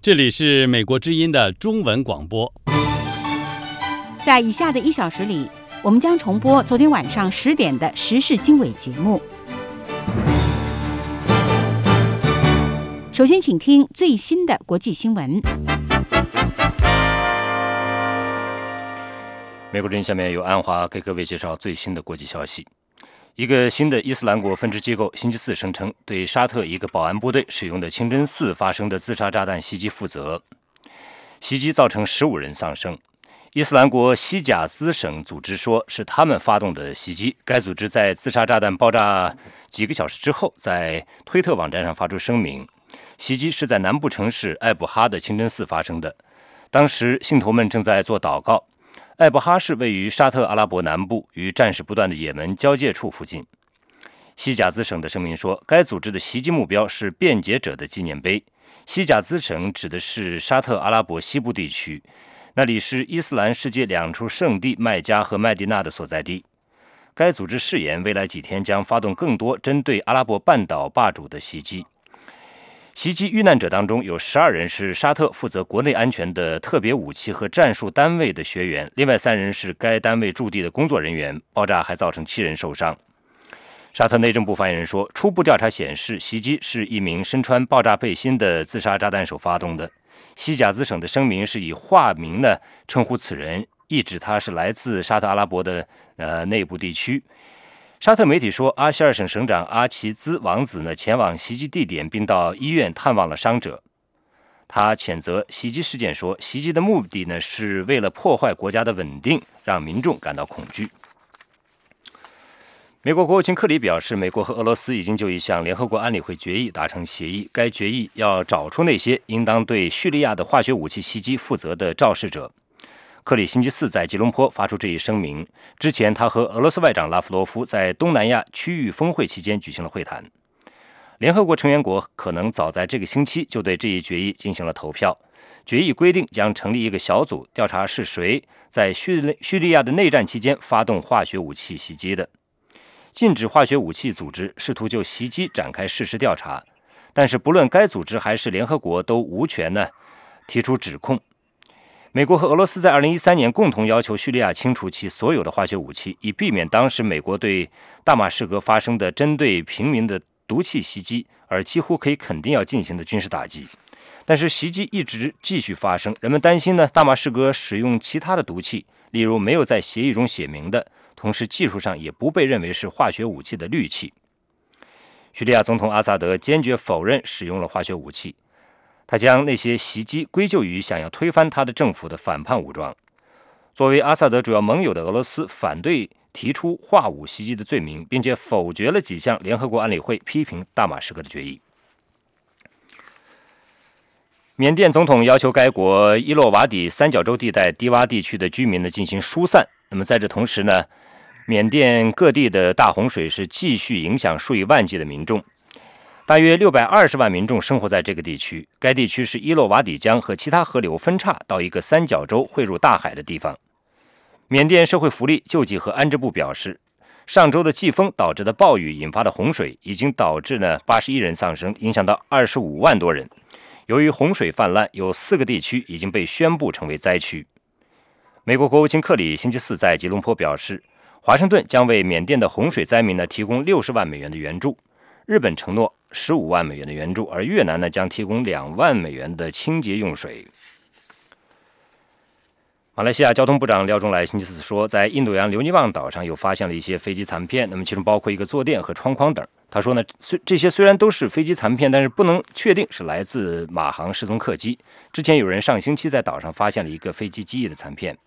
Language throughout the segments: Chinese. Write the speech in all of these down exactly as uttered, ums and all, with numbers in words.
这里是美国之音的中文广播。 在以下的一小时里，我们将重播昨天晚上十点的时事经纬节目。首先，请听最新的国际新闻。 美国之音下面由安华给各位介绍最新的国际消息。一个新的伊斯兰国分支机构星期四声称，对沙特一个保安部队使用的清真寺发生的自杀炸弹袭击负责。袭击造成十五人丧生。伊斯兰国西贾兹省组织说是他们发动的袭击。该组织在自杀炸弹爆炸几个小时之后，在推特网站上发出声明，袭击是在南部城市艾布哈的清真寺发生的。当时信徒们正在做祷告。艾布哈是位于沙特阿拉伯南部与战事不断的也门交界处附近。西贾兹省的声明说，该组织的袭击目标是辩解者的纪念碑。西贾兹省指的是沙特阿拉伯西部地区，那里是伊斯兰世界两处圣地麦加和麦地那的所在地。该组织誓言未来几天将发动更多针对阿拉伯半岛霸主的袭击。袭击遇难者当中有十二人是沙特负责国内安全的特别武器和战术单位的学员，另外三人是该单位驻地的工作人员。爆炸还造成七人受伤。沙特内政部发言人说，初步调查显示，袭击是一名身穿爆炸背心的自杀炸弹手发动的。西贾兹省的声明是以化名呢称呼此人，意指他是来自沙特阿拉伯的呃内部地区。沙特媒体说，阿希尔省省长阿齐兹王子呢前往袭击地点，并到医院探望了伤者。他谴责袭击事件说，袭击的目的呢是为了破坏国家的稳定，让民众感到恐惧。美国国务卿克里表示，美国和俄罗斯已经就一项联合国安理会决议达成协议，该决议要找出那些应当对叙利亚的化学武器袭击负责的肇事者。克里星期四在吉隆坡发出这一声明。之前，他和俄罗斯外长拉夫罗夫在东南亚区域峰会期间举行了会谈。联合国成员国可能早在这个星期就对这一决议进行了投票。决议规定将成立一个小组，调查是谁在叙叙利亚的内战期间发动化学武器袭击的。禁止化学武器组织试图就袭击展开事实调查，但是不论该组织还是联合国都无权呢提出指控。美国和俄罗斯在二零一三年共同要求叙利亚清除其所有的化学武器，以避免当时美国对大马士革发生的针对平民的毒气袭击，而几乎可以肯定要进行的军事打击。但是袭击一直继续发生，人们担心呢大马士革使用其他的毒气，例如没有在协议中写明的，同时技术上也不被认为是化学武器的氯气。叙利亚总统阿萨德坚决否认使用了化学武器。他将那些袭击归咎于想要推翻他的政府的反叛武装。作为阿萨德主要盟友的俄罗斯反对提出化武袭击的罪名，并且否决了几项联合国安理会批评大马士革的决议。缅甸总统要求该国伊洛瓦底三角洲地带低洼地区的居民呢进行疏散。那么在这同时呢，缅甸各地的大洪水是继续影响数以万计的民众。大约六百二十万民众生活在这个地区，该地区是伊洛瓦底江和其他河流分叉到一个三角洲汇入大海的地方。缅甸社会福利救济和安置部表示，上周的季风导致的暴雨引发的洪水已经导致呢八十一人丧生，影响到二十五万多人。由于洪水泛滥，有四个地区已经被宣布成为灾区。美国国务卿克里星期四在吉隆坡表示，华盛顿将为缅甸的洪水灾民呢提供六十万美元的援助。日本承诺十五万美元的援助，而越南呢将提供两万美元的清洁用水。马来西亚交通部长廖中来星期四说，在印度洋留尼旺岛上又发现了一些飞机残片，那么其中包括一个坐垫和窗框等。他说呢，这些虽然都是飞机残片，但是不能确定是来自马航失踪客机。之前有人上星期在岛上发现了一个飞机机翼的残片。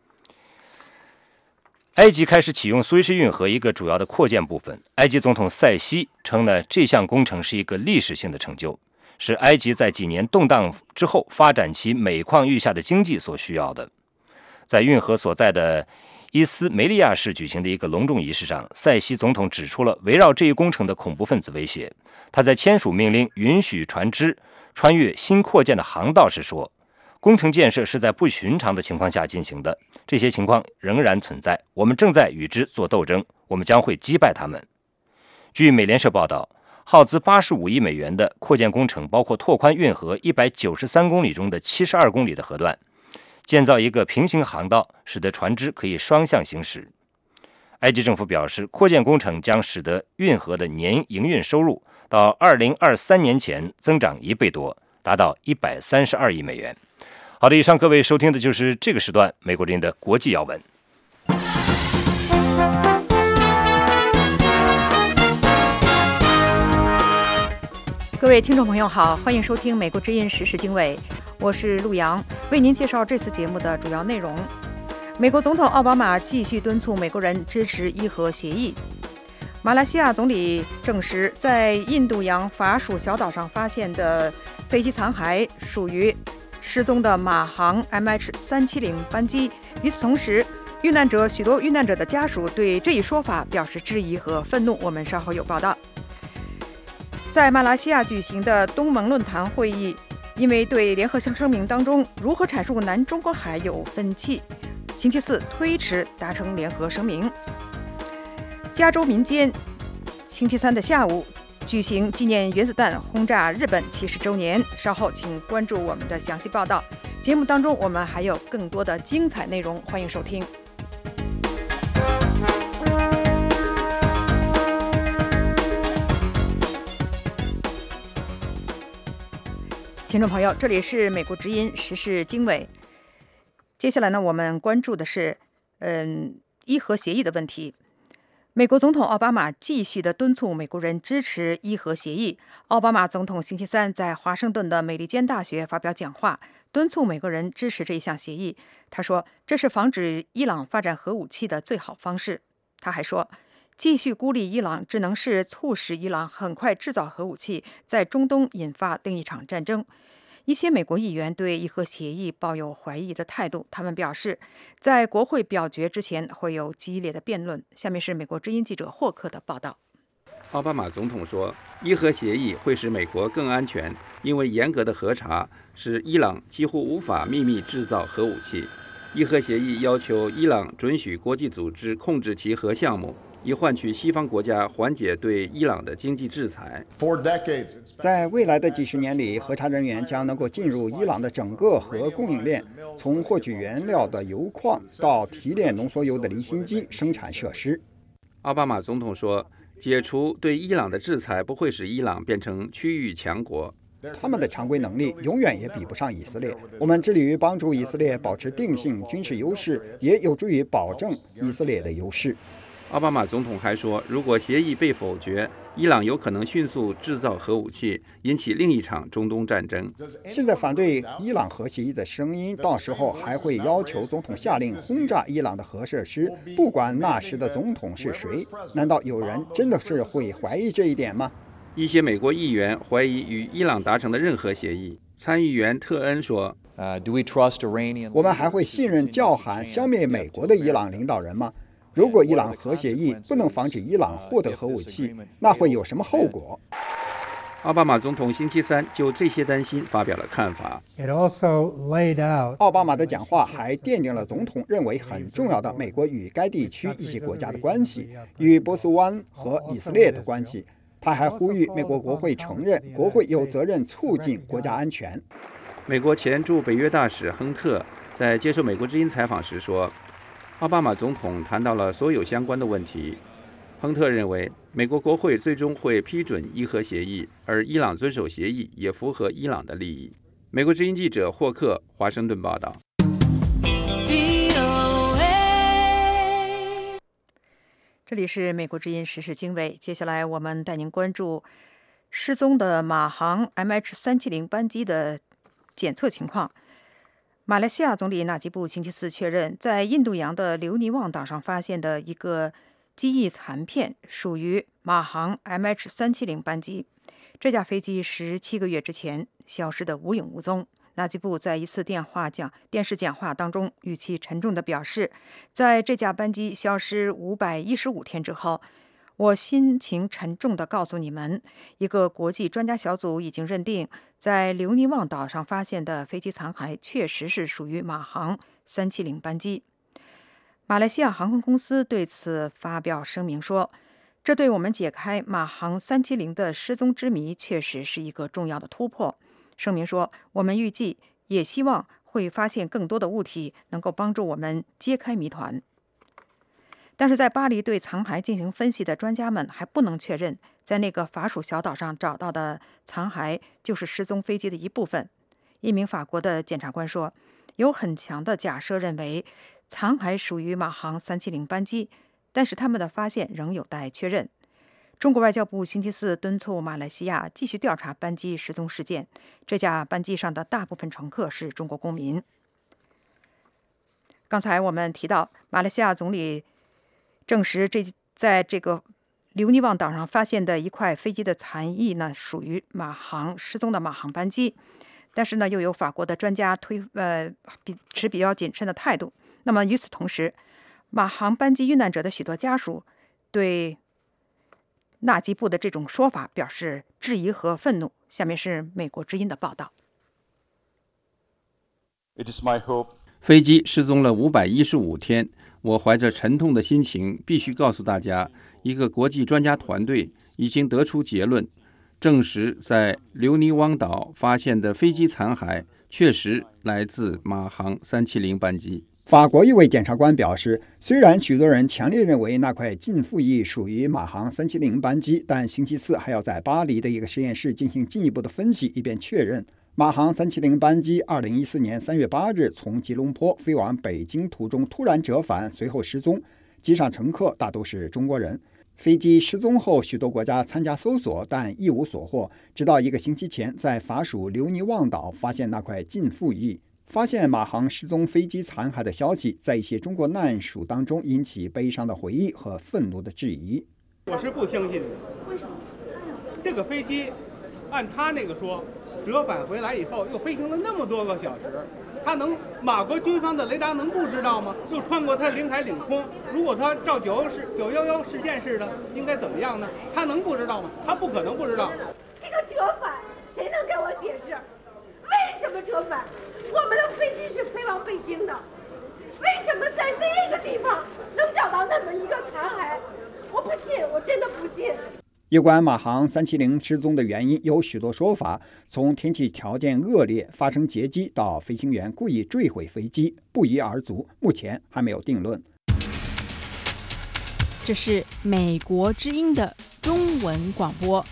埃及开始启用苏伊士运河一个主要的扩建部分。埃及总统塞西称呢，这项工程是一个历史性的成就，是埃及在几年动荡之后发展其每况愈下的经济所需要的。在运河所在的伊斯梅利亚市举行的一个隆重仪式上，塞西总统指出了围绕这一工程的恐怖分子威胁。他在签署命令允许船只穿越新扩建的航道时说，工程建设是在不寻常的情况下进行的，这些情况仍然存在，我们正在与之做斗争，我们将会击败他们。据美联社报道， 耗资八十五亿美元的扩建工程包括拓宽运河一百九十三公里中的七十二公里的河段，建造一个平行航道，使得船只可以双向行驶。埃及政府表示，扩建工程将使得运河的年营运收入到二零二三年前增长一倍多，达到一百三十二亿美元。好的，以上各位收听的就是这个时段美国之音的国际要闻。 各位听众朋友好，欢迎收听美国之音时事经纬，我是陆洋，为您介绍这次节目的主要内容。美国总统奥巴马继续敦促美国人支持伊核协议。马来西亚总理证实，在印度洋法属小岛上发现的飞机残骸属于失踪的马航 M H 三七零 班机。与此同时，遇难者许多遇难者的家属对这一说法表示质疑和愤怒。我们稍后有报道。在马来西亚举行的东盟论坛会议，因为对联合声明当中如何阐述南中国海有分歧，星期四推迟达成联合声明。加州民间星期三的下午举行纪念原子弹轰炸日本七十周年，稍后请关注我们的详细报道。节目当中我们还有更多的精彩内容，欢迎收听。听众朋友，这里是美国之音时事经纬。接下来呢，我们关注的是嗯伊核协议的问题。美国总统奥巴马继续的敦促美国人支持伊核协议。奥巴马总统星期三在华盛顿的美利坚大学发表讲话，敦促美国人支持这一项协议。他说，这是防止伊朗发展核武器的最好方式。他还说，继续孤立伊朗只能是促使伊朗很快制造核武器，在中东引发另一场战争。一些美国议员对伊核协议抱有怀疑的态度，他们表示，在国会表决之前会有激烈的辩论。下面是美国之音记者霍克的报道。 奥巴马总统说，伊核协议会使美国更安全，因为严格的核查使伊朗几乎无法秘密制造核武器。伊核协议要求伊朗准许国际组织控制其核项目，以换取西方国家缓解对伊朗的经济制裁。 在未来的几十年里，核查人员将能够进入伊朗的整个核供应链，从获取原料的油矿到提炼浓缩铀的离心机生产设施。 奥巴马总统说，解除对伊朗的制裁不会使伊朗变成区域强国。 他们的常规能力永远也比不上以色列。我们致力于帮助以色列保持定性军事优势，也有助于保证以色列的优势。 奥巴马总统还说，如果协议被否决，伊朗有可能迅速制造核武器，引起另一场中东战争。 现在反对伊朗核协议的声音，到时候还会要求总统下令轰炸伊朗的核设施，不管那时的总统是谁。难道有人真的是会怀疑这一点吗？ 一些美国议员怀疑与伊朗达成的任何协议。参议员特恩说， Uh, do we trust Iranian... 我们还会信任叫喊消灭美国的伊朗领导人吗？如果伊朗核协议不能防止伊朗获得核武器，那会有什么后果？ 奥巴马总统星期三就这些担心发表了看法。 奥巴马的讲话还奠定了总统认为很重要的美国与该地区一些国家的关系，与波斯湾和以色列的关系。他还呼吁美国国会承认，国会有责任促进国家安全。 美国前驻北约大使亨特在接受美国之音采访时说，奥巴马总统谈到了所有相关的问题。亨特认为，美国国会最终会批准伊核协议，而伊朗遵守协议也符合伊朗的利益。美国之音记者霍克，华盛顿报道。 这里是美国之音时事经纬，接下来我们带您关注失踪的马航 M H 三七零 班机的检测情况。马来西亚总理纳吉布星期四确认，在印度洋的留尼旺岛上发现的一个机翼残片属于马航 M H 三七零 班机。这架飞机十七个月之前消失得无影无踪。纳吉布在一次电话讲电视讲话当中，语气沉重地表示，在这架班机消失五百一十五天之后，我心情沉重地告诉你们，一个国际专家小组已经认定，在留尼旺岛上发现的飞机残骸确实是属于马航三七零班机。马来西亚航空公司对此发表声明说， 这对我们解开马航三七零的失踪之谜确实是一个重要的突破。声明说，我们预计也希望会发现更多的物体，能够帮助我们揭开谜团。但是在巴黎对残骸进行分析的专家们还不能确认，在那个法属小岛上找到的残骸就是失踪飞机的一部分。一名法国的检察官说，有很强的假设认为残骸属于马航三七零班机，但是他们的发现仍有待确认。中国外交部星期四敦促马来西亚继续调查班机失踪事件，这架班机上的大部分乘客是中国公民。刚才我们提到，马来西亚总理证实这在这个留尼旺岛上发现的一块飞机的残翼呢，属于马航失踪的马航班机，但是呢，又有法国的专家推呃比持比较谨慎的态度。那么与此同时，马航班机遇难者的许多家属对纳吉布的这种说法表示质疑和愤怒。下面是美国之音的报道。 It is my hope. 飞机失踪了五百一十五天，我怀着沉痛的心情，必须告诉大家，一个国际专家团队已经得出结论，证实在留尼汪岛发现的飞机残骸确实来自马航三七零班机。 法国一位检察官表示，虽然许多人强烈认为那块近附翼属于马航三七零班机，但星期四还要在巴黎的一个实验室进行进一步的分析，以便确认马航三七零班机二零一四年三月八日从吉隆坡飞往北京途中突然折返，随后失踪，机上乘客大都是中国人。飞机失踪后，许多国家参加搜索，但一无所获，直到一个星期前，在法属留尼旺岛发现那块近附翼。发现马航失踪飞机残骸的消息，在一些中国难属当中引起悲伤的回忆和愤怒的质疑。 我是不相信的。为什么？这个飞机，按他那个说，折返回来以后又飞行了那么多个小时，他能马国军方的雷达能不知道吗？又穿过他领海领空，如果他照九事九幺幺事件似的，应该怎么样呢？他能不知道吗？他不可能不知道。 这个折返，谁能给我解释？为什么折返？我们的飞机是飞往北京的，为什么在那个地方能找到那么一个残骸？我不信，我真的不信。 有关马航三七零失踪的原因有许多说法，从天气条件恶劣、发生劫机到飞行员故意坠毁飞机，不一而足，目前还没有定论。 这是美国之音的中文广播。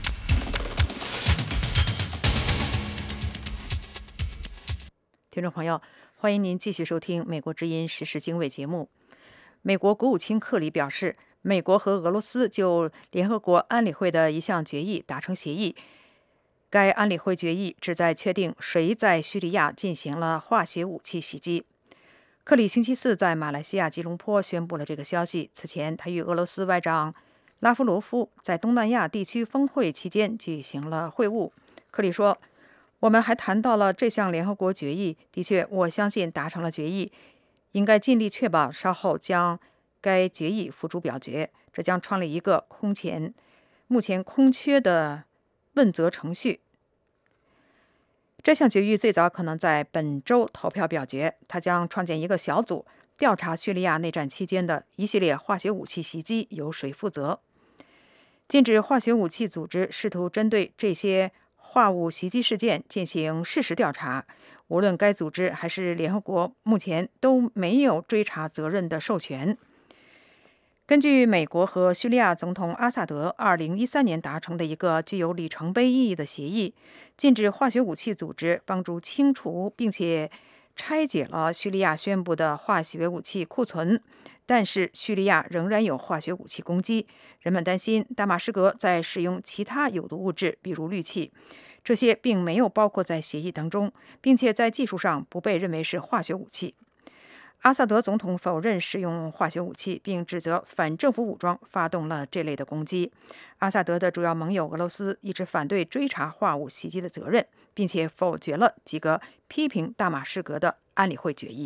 听众朋友，欢迎您继续收听美国之音时事经纬节目。美国国务卿克里表示，美国和俄罗斯就联合国安理会的一项决议达成协议。该安理会决议旨在确定谁在叙利亚进行了化学武器袭击。克里星期四在马来西亚吉隆坡宣布了这个消息。此前，他与俄罗斯外长拉夫罗夫在东南亚地区峰会期间举行了会晤。克里说，我们还谈到了这项联合国决议，的确，我相信达成了决议，应该尽力确保稍后将该决议付诸表决，这将创立一个空前目前空缺的问责程序。这项决议最早可能在本周投票表决，它将创建一个小组，调查叙利亚内战期间的一系列化学武器袭击由谁负责。禁止化学武器组织试图针对这些化武袭击事件进行事实调查，无论该组织还是联合国，目前都没有追查责任的授权。根据美国和叙利亚总统阿萨德二零一三年达成的一个具有里程碑意义的协议，禁止化学武器组织帮助清除并且拆解了叙利亚宣布的化学武器库存，但是叙利亚仍然有化学武器攻击。人们担心大马士革在使用其他有毒物质，比如氯气，这些并没有包括在协议当中，并且在技术上不被认为是化学武器。阿萨德总统否认使用化学武器，并指责反政府武装发动了这类的攻击。阿萨德的主要盟友俄罗斯一直反对追查化武袭击的责任，并且否决了几个批评大马士革的安理会决议。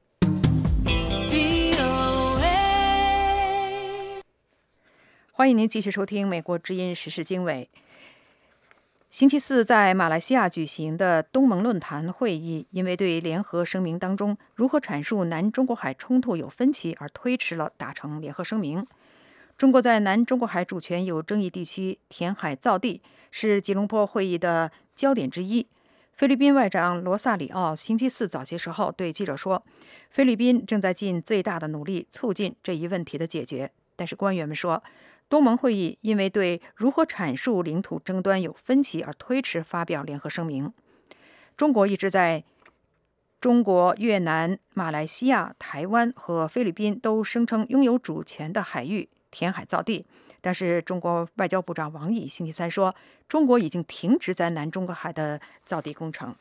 欢迎您继续收听美国之音时事经纬。星期四在马来西亚举行的东盟论坛会议，因为对联合声明当中如何阐述南中国海冲突有分歧而推迟了达成联合声明。 中国在南中国海主权有争议地区填海造地是吉隆坡会议的焦点之一。菲律宾外长罗萨里奥星期四早些时候对记者说，菲律宾正在尽最大的努力促进这一问题的解决。但是官员们说，东盟会议因为对如何阐述领土争端有分歧而推迟发表联合声明。中国一直在中国、越南、马来西亚、台湾和菲律宾都声称拥有主权的海域填海造地，但是中国外交部长王毅星期三说，中国已经停止在南中国海的造地工程。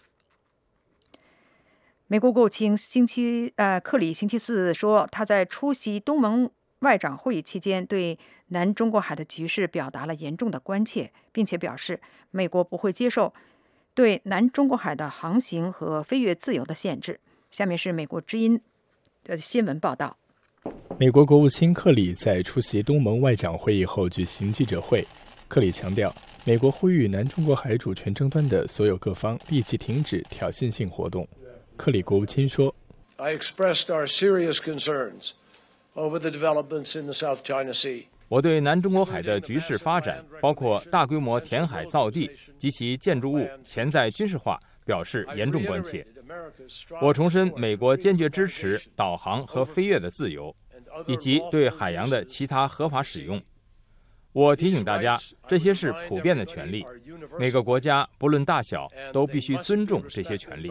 美国国务卿星期呃克里星期四说，他在出席东盟外长会议期间对南中国海的局势表达了严重的关切，并且表示美国不会接受对南中国海的航行和飞越自由的限制。下面是美国之音的新闻报道。 美国国务卿克里在出席东盟外长会议后举行记者会，克里强调，美国呼吁南中国海主权争端的所有各方立即停止挑衅性活动。克里国务卿说 I expressed our serious concerns over the developments in the South China Sea. 我对南中国海的局势发展，包括大规模填海造地及其建筑物潜在军事化，表示严重关切。我重申美国坚决支持导航和飞越的自由，以及对海洋的其他合法使用。我提醒大家，这些是普遍的权利，每个国家不论大小都必须尊重这些权利。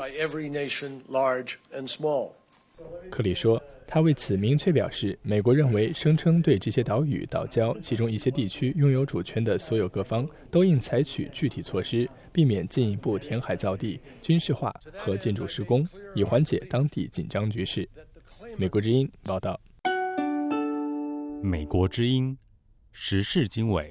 克里说，他为此明确表示，美国认为声称对这些岛屿、岛礁其中一些地区拥有主权的所有各方都应采取具体措施，避免进一步填海造地、军事化和建筑施工，以缓解当地紧张局势。美国之音报道。 美国之音时事经纬。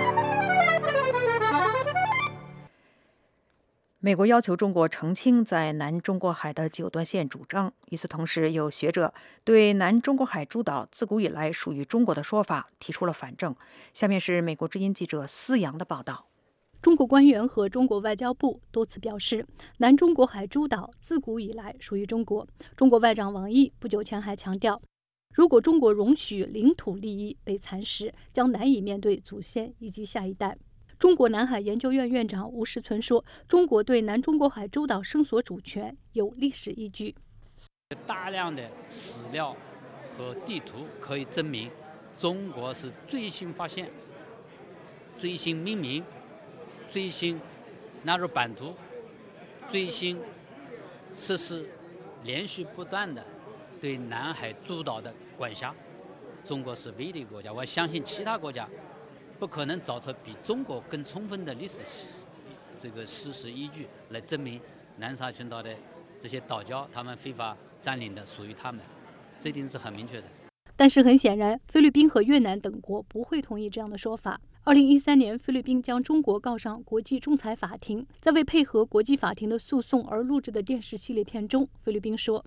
美国要求中国澄清在南中国海的九段线主张。与此同时，有学者对南中国海诸岛自古以来属于中国的说法提出了反证。下面是美国之音记者思阳的报道。 中国官员和中国外交部多次表示，南中国海诸岛自古以来属于中国。中国外长王毅不久前还强调，如果中国容许领土利益被蚕食，将难以面对祖先以及下一代。中国南海研究院院长吴世存说，中国对南中国海诸岛声索主权有历史依据。 大量的史料和地图可以证明，中国是最新发现、最新命名、最新纳入版图、最新实施连续不断的对南海诸岛的管辖。中国是唯一的国家，我相信其他国家不可能找出比中国更充分的历史这个事实依据来证明南沙群岛的这些岛礁，他们非法占领的属于他们，这一定是很明确的。 但是很显然，菲律宾和越南等国不会同意这样的说法。二零一三年，菲律宾将中国告上国际仲裁法庭，在为配合国际法庭的诉讼而录制的电视系列片中，菲律宾说。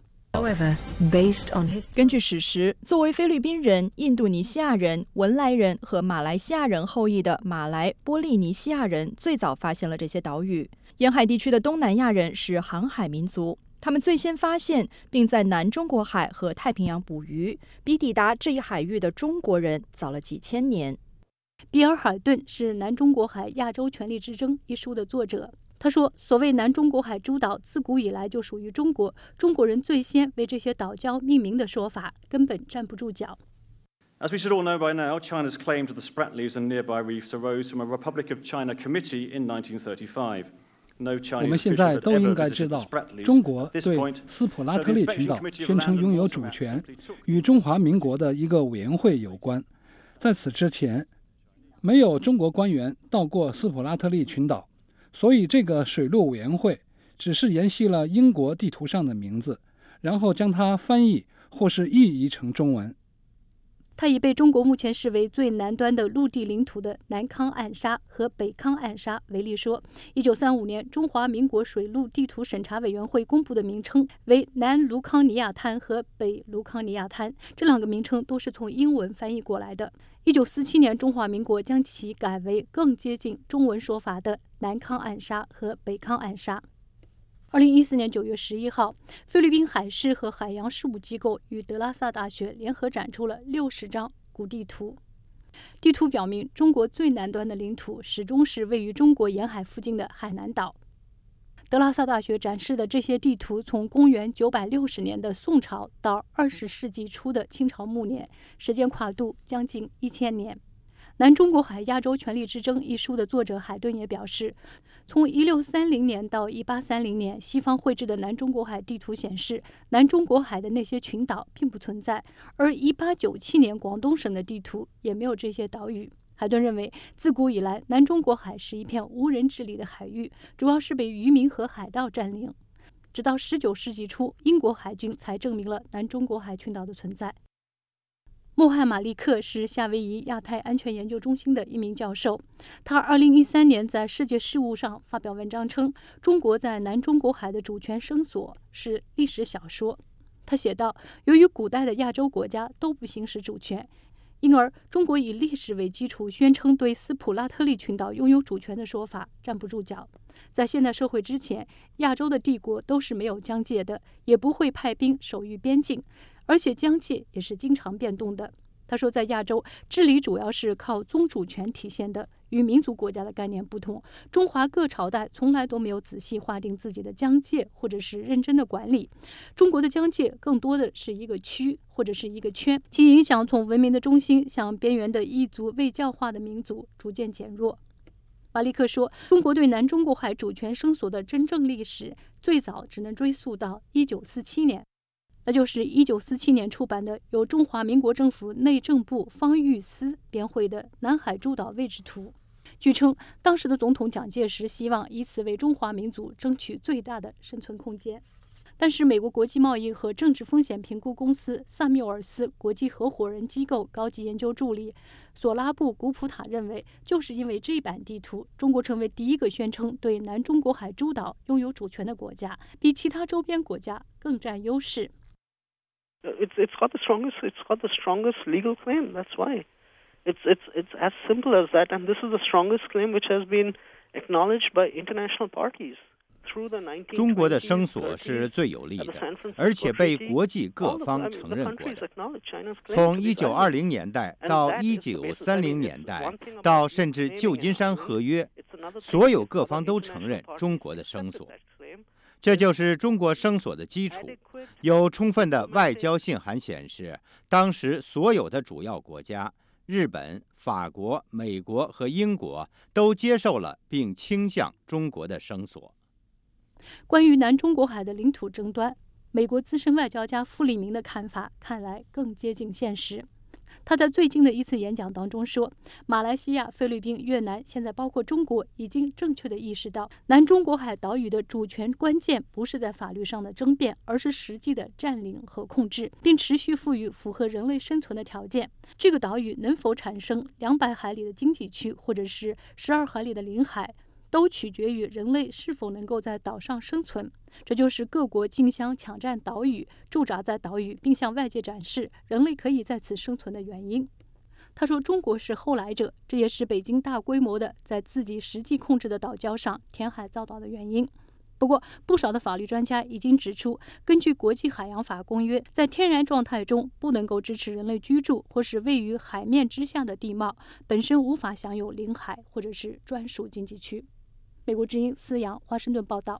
根据史实，作为菲律宾人、印度尼西亚人、文莱人和马来西亚人后裔的马来波利尼西亚人最早发现了这些岛屿。沿海地区的东南亚人是航海民族，他们最先发现并在南中国海和太平洋捕鱼，比抵达这一海域的中国人早了几千年。 比尔·海顿是《南中国海亚洲权力之争》一书的作者。他说，所谓南中国海诸岛自古以来就属于中国，中国人最先为这些岛礁命名的说法根本站不住脚。 As we should all know by now, China's claim to the Spratlys and nearby reefs arose from a Republic of China committee in nineteen thirty-five. 我们现在都应该知道，中国对斯普拉特利群岛宣称拥有主权，与中华民国的一个委员会有关。在此之前，没有中国官员到过斯普拉特利群岛。所以这个水陆委员会只是沿袭了英国地图上的名字，然后将它翻译或是译移成中文。 它以被中国目前视为最南端的陆地领土的南康暗沙和北康暗沙为例说，一九三五年中华民国水陆地图审查委员会公布的名称为南卢康尼亚滩和北卢康尼亚滩，这两个名称都是从英文翻译过来的。一九四七年，中华民国将其改为更接近中文说法的南康暗沙和北康暗沙。二零一四年九月十一号，菲律宾海事和海洋事务机构与德拉萨大学联合展出了六十张古地图。 地图表明，中国最南端的领土始终是位于中国沿海附近的海南岛。德拉萨大学展示的这些地图，从公元九百六十年的宋朝到二十世纪初的清朝末年，时间跨度将近一千年。《南中国海亚洲权力之争》一书的作者海顿也表示，从一六三零年到一八三零年，西方绘制的南中国海地图显示，南中国海的那些群岛并不存在，而一八九七年广东省的地图也没有这些岛屿。海顿认为，自古以来，南中国海是一片无人治理的海域，主要是被渔民和海盗占领。直到十九世纪初，英国海军才证明了南中国海群岛的存在。穆罕马利克是夏威夷亚太安全研究中心的一名教授，他二零一三年在世界事务上发表文章称，中国在南中国海的主权声索是历史小说。他写道，由于古代的亚洲国家都不行使主权，因而中国以历史为基础宣称对斯普拉特利群岛拥有主权的说法站不住脚。在现代社会之前，亚洲的帝国都是没有疆界的，也不会派兵守御边境，而且疆界也是经常变动的。他说，在亚洲，治理主要是靠宗主权体现的，与民族国家的概念不同。中华各朝代从来都没有仔细划定自己的疆界，或者是认真的管理。中国的疆界更多的是一个区或者是一个圈，其影响从文明的中心向边缘的异族未教化的民族逐渐减弱。马利克说，中国对南中国海主权声索的真正历史，最早只能追溯到一九四七年。那就是一九四七年出版的由中华民国政府内政部方玉思编绘的《南海诸岛位置图》。据称，当时的总统蒋介石希望以此为中华民族争取最大的生存空间。但是，美国国际贸易和政治风险评估公司萨缪尔斯国际合伙人机构高级研究助理索拉布古普塔认为，就是因为这版地图，中国成为第一个宣称对南中国海诸岛拥有主权的国家，比其他周边国家更占优势。 It's it's got the strongest it's got the strongest legal claim. That's why. It's it's it's as simple as that. And this is the strongest claim which has been acknowledged by international parties. 中国的声索是最有力的，而且被国际各方承认过的。从一九二零年代到一九三零年代，到甚至旧金山合约，所有各方都承认中国的声索。这就是中国声索的基础。有充分的外交信函显示，当时所有的主要国家，日本、法国、美国和英国都接受了并倾向中国的声索。 关于南中国海的领土争端，美国资深外交家傅立明的看法看来更接近现实。他在最近的一次演讲当中说，马来西亚、菲律宾、越南，现在包括中国，已经正确地意识到，南中国海岛屿的主权关键不是在法律上的争辩，而是实际的占领和控制，并持续赋予符合人类生存的条件。这个岛屿能否产生两百海里的经济区，或者是十二海里的领海，都取决于人类是否能够在岛上生存。这就是各国竞相抢占岛屿、驻扎在岛屿，并向外界展示人类可以在此生存的原因。他说，中国是后来者，这也是北京大规模的在自己实际控制的岛礁上填海造岛的原因。不过，不少的法律专家已经指出，根据国际海洋法公约，在天然状态中不能够支持人类居住或是位于海面之下的地貌，本身无法享有领海或者是专属经济区。美国之音思阳华盛顿报道。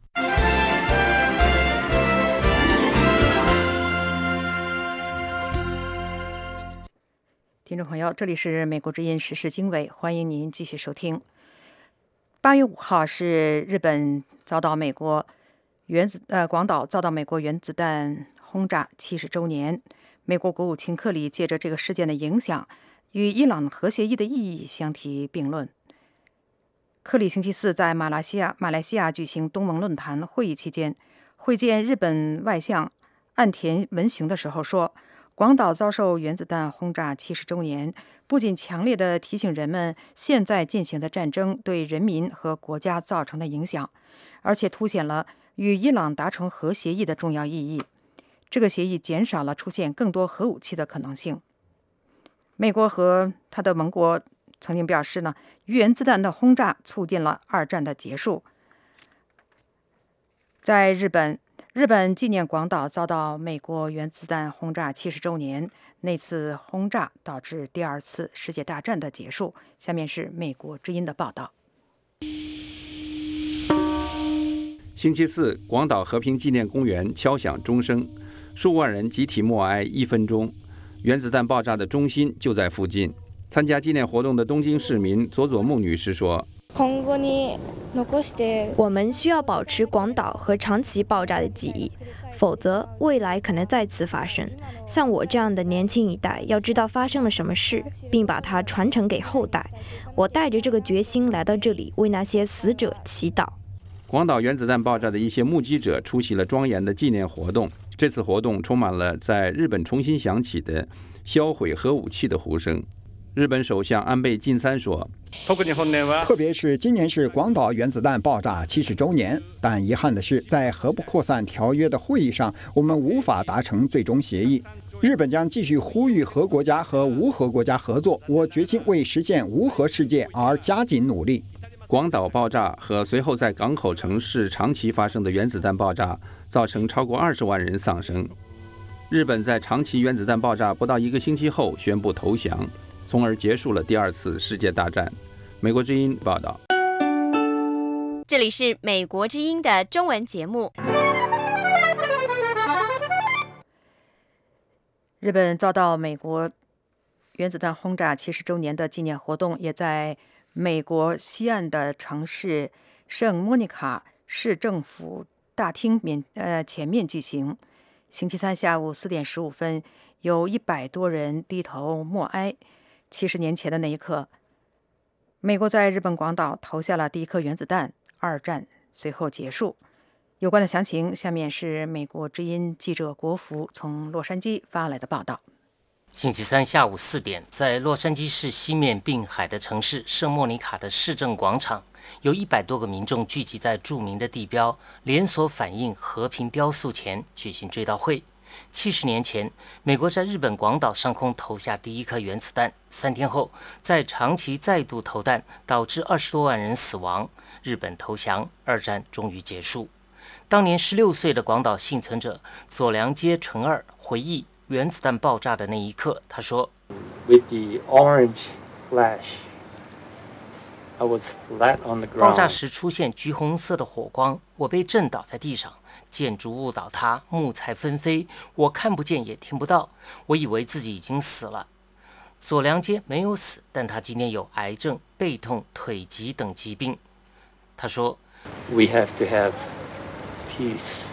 听众朋友，这里是美国之音时事经纬，欢迎您继续收听。八月五号是日本遭到美国原子呃广岛遭到美国原子弹轰炸七十周年。美国国务卿克里借着这个事件的影响，与伊朗核协议的意义相提并论。克里星期四在马来西亚马来西亚举行东盟论坛会议期间，会见日本外相岸田文雄的时候说，广岛遭受原子弹轰炸七十周年，不仅强烈地提醒人们现在进行的战争对人民和国家造成的影响，而且凸显了与伊朗达成核协议的重要意义。这个协议减少了出现更多核武器的可能性。美国和他的盟国曾经表示呢，原子弹的轰炸促进了二战的结束。在日本，日本纪念广岛遭到美国原子弹轰炸七十周年， 那次轰炸导致第二次世界大战的结束。下面是美国之音的报道。 星期四，广岛和平纪念公园敲响钟声，数万人集体默哀一分钟。原子弹爆炸的中心就在附近。参加纪念活动的东京市民佐佐木女士说：“ 我们需要保持广岛和长崎爆炸的记忆，否则未来可能再次发生。像我这样的年轻一代要知道发生了什么事，并把它传承给后代。我带着这个决心来到这里，为那些死者祈祷。” 广岛原子弹爆炸的一些目击者出席了庄严的纪念活动。这次活动充满了在日本重新响起的销毁核武器的呼声。日本首相安倍晋三说：“ 特别是今年是广岛原子弹爆炸七十周年，但遗憾的是，在核不扩散条约的会议上，我们无法达成最终协议。日本将继续呼吁核国家和无核国家合作，我决心为实现无核世界而加紧努力。” 广岛爆炸和随后在港口城市长崎发生的原子弹爆炸，造成超过二十万人丧生。日本在长崎原子弹爆炸不到一个星期后宣布投降，从而结束了第二次世界大战。美国之音报道。 这里是美国之音的中文节目。 日本遭到美国原子弹轰炸七十周年的纪念活动，也在美国西岸的城市圣莫妮卡市政府大厅面呃前面举行。星期三下午四点十五分，有一百多人低头默哀。七十年前的那一刻，美国在日本广岛投下了第一颗原子弹，二战随后结束。有关的详情，下面是美国之音记者国福从洛杉矶发来的报道。 星期三下午四点，在洛杉矶市西面滨海的城市圣莫妮卡的市政广场，有一百多个民众聚集在著名的地标连锁反应和平雕塑前举行追悼会。七十年前，美国在日本广岛上空投下第一颗原子弹，三天后，在长崎再度投弹，导致二十多万人死亡。日本投降，二战终于结束。当年十六岁的广岛幸存者佐良街纯二回忆原子弹爆炸的那一刻，他说 ：“With the orange flash, I was flat on the ground.” 爆炸时出现橘红色的火光，我被震倒在地上，建筑物倒塌，木材纷飞，我看不见也听不到，我以为自己已经死了。佐良街没有死，但他今天有癌症、背痛、腿疾等疾病。他说 ：“We have to have peace.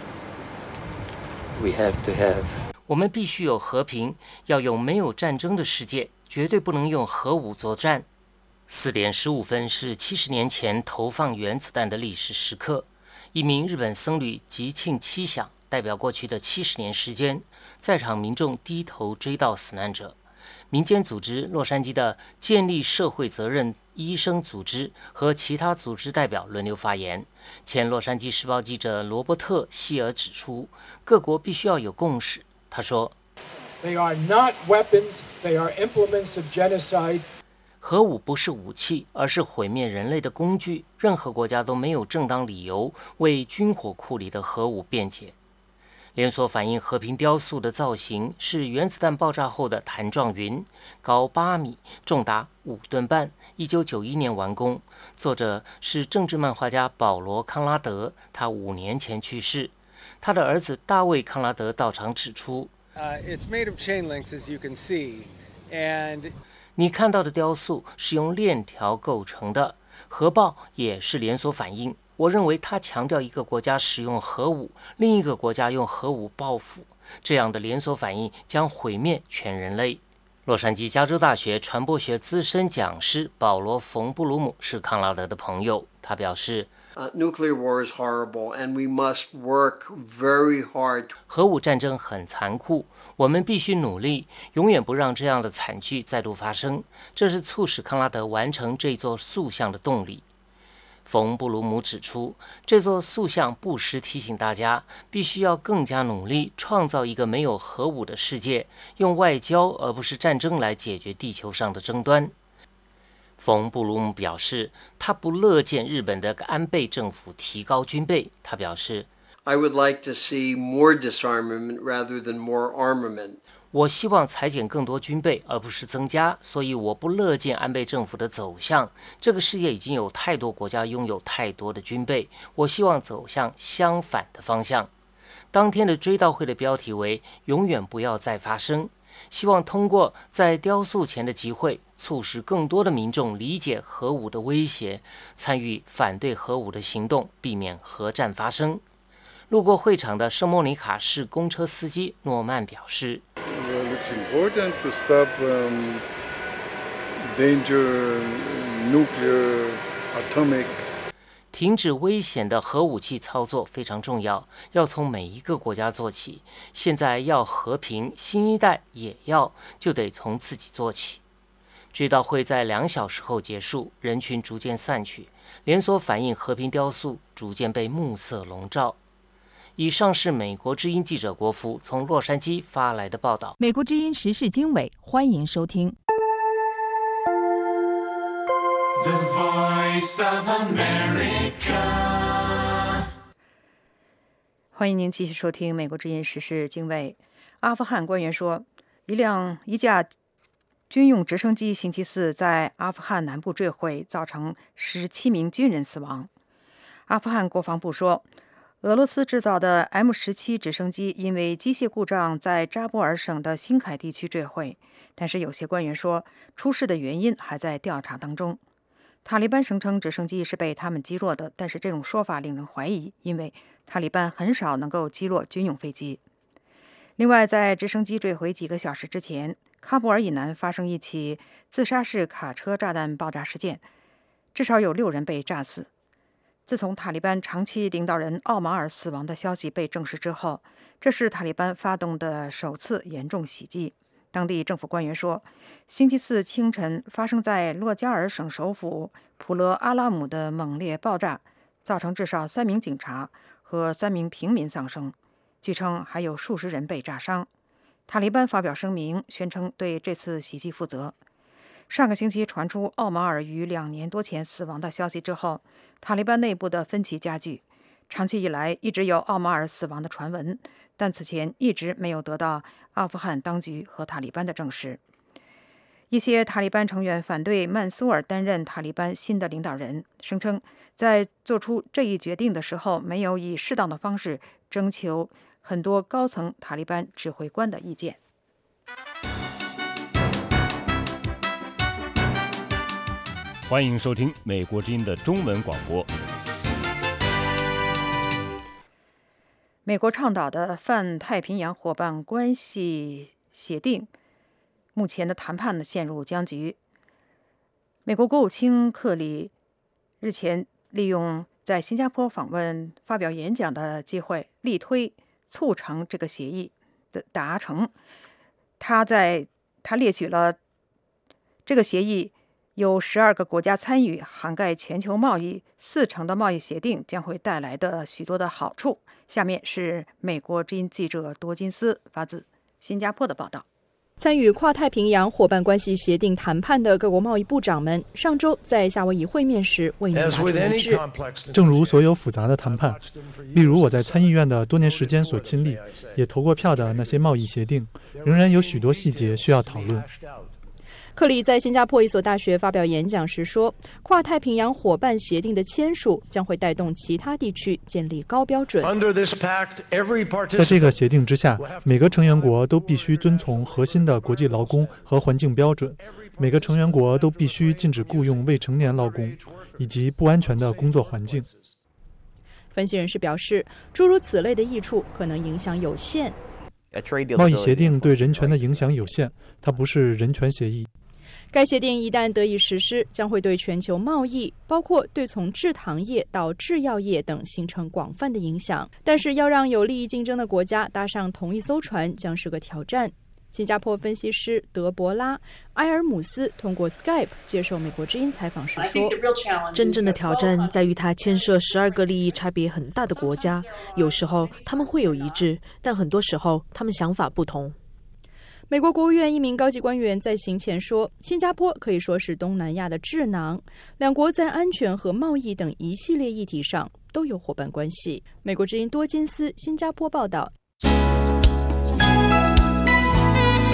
We have to have.” 我们必须有和平，要有没有战争的世界，绝对不能用核武作战。四点十五分是七十年前投放原子弹的历史时刻。一名日本僧侣吉庆七响，代表过去的七十年时间，在场民众低头追悼死难者。民间组织洛杉矶的建立社会责任医生组织和其他组织代表轮流发言。前洛杉矶时报记者罗伯特·希尔指出，各国必须要有共识。他说 ：“They are not weapons. They are implements of genocide.” 核武不是武器，而是毁灭人类的工具。任何国家都没有正当理由为军火库里的核武辩解。连锁反应和平雕塑的造型是原子弹爆炸后的弹状云，高八米，重达五吨半，一九九一年完工。作者是政治漫画家保罗·康拉德，他五年前去世。他的儿子大卫·康拉德到场指出， uh, it's made of chain links, as you can see, and 你看到的雕塑是用链条构成的，核爆也是连锁反应。我认为他强调一个国家使用核武，另一个国家用核武报复，这样的连锁反应将毁灭全人类。洛杉矶加州大学传播学资深讲师保罗·冯布鲁姆是康拉德的朋友，他表示 Uh, nuclear war is horrible, and we must work very hard. 核武战争很残酷，我们必须努力，永远不让这样的惨剧再度发生。这是促使康拉德完成这座塑像的动力。冯布鲁姆指出，这座塑像不时提醒大家，必须要更加努力，创造一个没有核武的世界，用外交而不是战争来解决地球上的争端。冯布鲁姆表示，他不乐见日本的安倍政府提高军备。他表示 I would like to see more disarmament rather than more armament. 我希望裁减更多军备，而不是增加，所以我不乐见安倍政府的走向。这个世界已经有太多国家拥有太多的军备，我希望走向相反的方向。当天的追悼会的标题为“永远不要再发生”，希望通过在雕塑前的集会，促使更多的民众理解核武的威胁，参与反对核武的行动，避免核战发生。路过会场的圣莫尼卡市公车司机诺曼表示 well, it's important to stop, um, danger, nuclear, atomic 停止危险的核武器操作非常重要，要从每一个国家做起。现在要和平，新一代也要，就得从自己做起。追悼会在两小时后结束，人群逐渐散去，连锁反应和平雕塑逐渐被暮色笼罩。以上是美国之音记者国福从洛杉矶发来的报道。 美国之音时事经纬，欢迎收听。The Voice of America. 欢迎您继续收听美国之音时事经纬。阿富汗官员说，一辆一架军用直升机星期四在阿富汗南部坠毁，造成十七名军人死亡。阿富汗国防部说，俄罗斯制造的 M 十七 直升机因为机械故障在扎波尔省的辛凯地区坠毁，但是有些官员说，出事的原因还在调查当中。塔利班声称直升机是被他们击落的，但是这种说法令人怀疑，因为塔利班很少能够击落军用飞机。另外，在直升机坠毁几个小时之前，喀布尔以南发生一起自杀式卡车炸弹爆炸事件，至少有六人被炸死。自从塔利班长期领导人奥马尔死亡的消息被证实之后，这是塔利班发动的首次严重袭击。当地政府官员说，星期四清晨发生在洛加尔省首府普勒阿拉姆的猛烈爆炸，造成至少三名警察和三名平民丧生，据称还有数十人被炸伤。塔利班发表声明，宣称对这次袭击负责。上个星期传出奥马尔于两年多前死亡的消息之后，塔利班内部的分歧加剧。长期以来一直有奥马尔死亡的传闻，但此前一直没有得到阿富汗当局和塔利班的证实。一些塔利班成员反对曼苏尔担任塔利班新的领导人，声称在做出这一决定的时候没有以适当的方式征求很多高层塔利班指挥官的意见。 欢迎收听美国之音的中文广播。 美国倡导的泛太平洋伙伴关系协定目前的谈判呢陷入僵局。美国国务卿克里日前利用在新加坡访问发表演讲的机会，力推促成这个协议的达成。他在他列举了这个协议有十二个国家参与，涵盖全球贸易，四成的贸易协定将会带来的许多的好处。下面是美国之音记者多金斯发自新加坡的报道。 参与跨太平洋伙伴关系协定谈判的各国贸易部长们上周在夏威夷会面时未能达成一致。 正如所有复杂的谈判，例如我在参议院的多年时间所亲历，也投过票的那些贸易协定，仍然有许多细节需要讨论。 克里在新加坡一所大学发表演讲时说，跨太平洋伙伴协定的签署将会带动其他地区建立高标准。 在这个协定之下，每个成员国都必须遵从核心的国际劳工和环境标准，每个成员国都必须禁止雇佣未成年劳工以及不安全的工作环境。 分析人士表示，诸如此类的益处可能影响有限。 贸易协定对人权的影响有限，它不是人权协议。 该协定一旦得以实施，将会对全球贸易，包括对从制糖业到制药业等形成广泛的影响。但是要让有利益竞争的国家搭上同一艘船将是个挑战。新加坡分析师德伯拉·埃尔姆斯通过 Skype 接受美国之音采访时说， 真正的挑战在于它牵涉十二个利益差别很大的国家，有时候他们会有一致，但很多时候他们想法不同。 美国国务院一名高级官员在行前说，新加坡可以说是东南亚的智囊，两国在安全和贸易等一系列议题上都有伙伴关系。美国之音多金斯新加坡报道。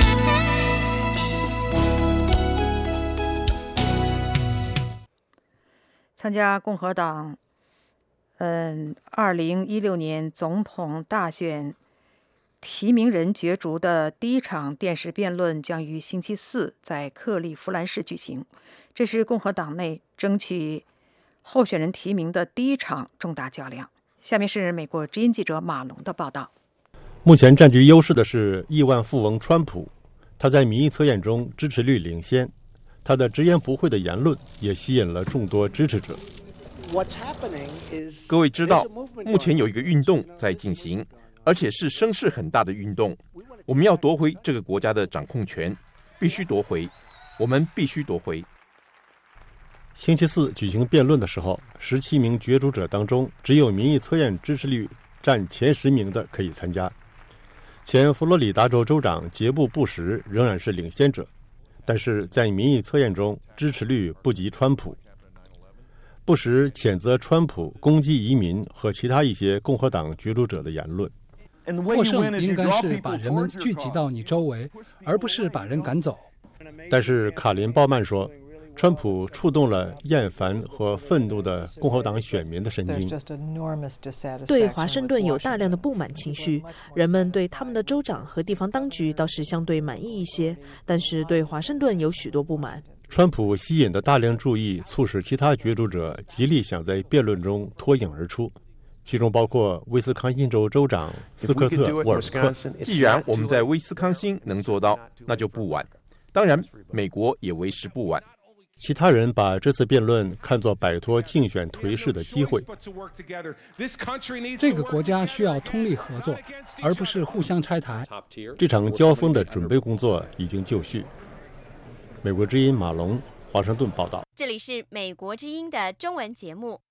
参加共和党嗯二零一六年总统大选提名人角逐的第一场电视辩论将于星期四在克利夫兰市举行，这是共和党内争取候选人提名的第一场重大较量。下面是美国之音记者马龙的报道。 目前占据优势的是亿万富翁川普，他在民意测验中支持率领先，他的直言不讳的言论也吸引了众多支持者。 各位知道，目前有一个运动在进行，而且是声势很大的运动。我们要夺回这个国家的掌控权，必须夺回，我们必须夺回。 星期四举行辩论的时候，十七名角逐者当中，只有民意测验支持率占前十名的可以参加。前佛罗里达州州长杰布·布什仍然是领先者，但是在民意测验中支持率不及川普。布什谴责川普攻击移民和其他一些共和党角逐者的言论。 获胜应该是把人们聚集到你周围，而不是把人赶走。 但是卡林·鲍曼说，川普触动了厌烦和愤怒的共和党选民的神经。 对华盛顿有大量的不满情绪，人们对他们的州长和地方当局倒是相对满意一些，但是对华盛顿有许多不满。 川普吸引的大量注意促使其他角逐者极力想在辩论中脱颖而出，其中包括威斯康星州州长斯科特·沃尔克。 既然我们在威斯康星能做到，那就不晚。当然，美国也为时不晚。 其他人把这次辩论看作摆脱竞选颓势的机会。 这个国家需要通力合作，而不是互相拆台。 这场交锋的准备工作已经就绪。美国之音马龙，华盛顿报道。 这里是美国之音的中文节目。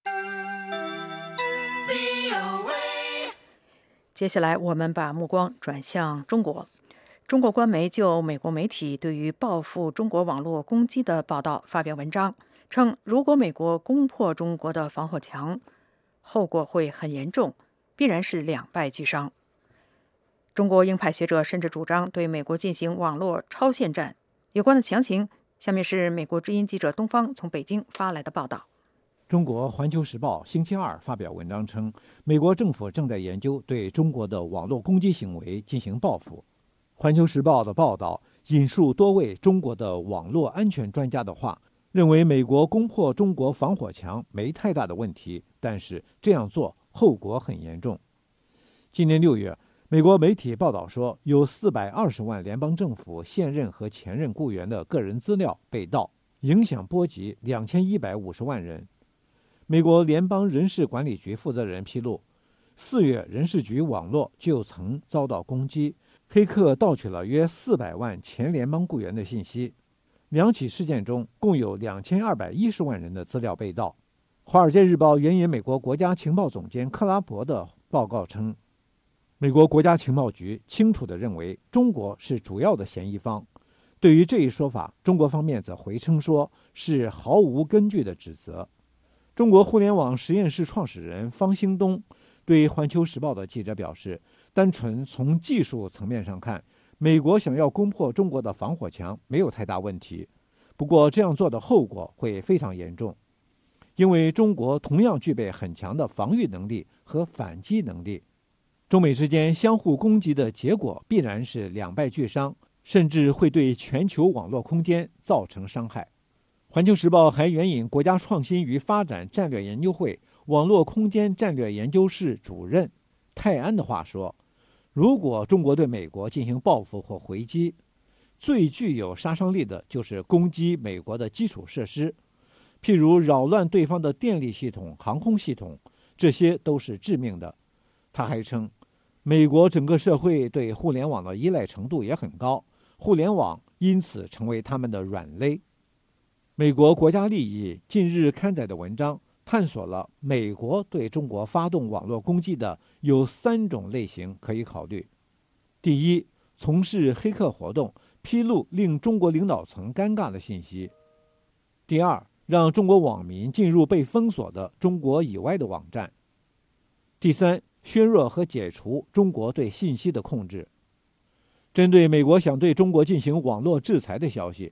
接下来，我们把目光转向中国。中国官媒就美国媒体对于报复中国网络攻击的报道发表文章，称如果美国攻破中国的防火墙，后果会很严重，必然是两败俱伤。中国鹰派学者甚至主张对美国进行网络超限战。有关的详情，下面是美国之音记者东方从北京发来的报道。 中国环球时报星期二发表文章称，美国政府正在研究对中国的网络攻击行为进行报复。环球时报的报道引述多位中国的网络安全专家的话，认为美国攻破中国防火墙没太大的问题，但是这样做后果很严重。今年六月，美国媒体报道说，有四百二十万联邦政府现任和前任雇员的个人资料被盗，影响波及两千一百五十万人。美国联邦人事管理局负责人披露，四月人事局网络就曾遭到攻击，黑客盗取了约四百万前联邦雇员的信息。两起事件中，共有两千二百一十万人的资料被盗。《华尔街日报》援引美国国家情报总监克拉伯的报告称，美国国家情报局清楚地认为中国是主要的嫌疑方。对于这一说法，中国方面则回称说是毫无根据的指责。中国互联网实验室创始人方兴东对《环球时报》的记者表示，单纯从技术层面上看，美国想要攻破中国的防火墙没有太大问题，不过这样做的后果会非常严重，因为中国同样具备很强的防御能力和反击能力。中美之间相互攻击的结果必然是两败俱伤，甚至会对全球网络空间造成伤害。环球时报还援引国家创新与发展战略研究会网络空间战略研究室主任泰安的话说，如果中国对美国进行报复或回击，最具有杀伤力的就是攻击美国的基础设施，譬如扰乱对方的电力系统、航空系统，这些都是致命的。他还称，美国整个社会对互联网的依赖程度也很高，互联网因此成为他们的软肋。美国国家利益近日刊载的文章探索了美国对中国发动网络攻击的有三种类型可以考虑：第一，从事黑客活动，披露令中国领导层尴尬的信息；第二，让中国网民进入被封锁的中国以外的网站；第三，削弱和解除中国对信息的控制。针对美国想对中国进行网络制裁的消息，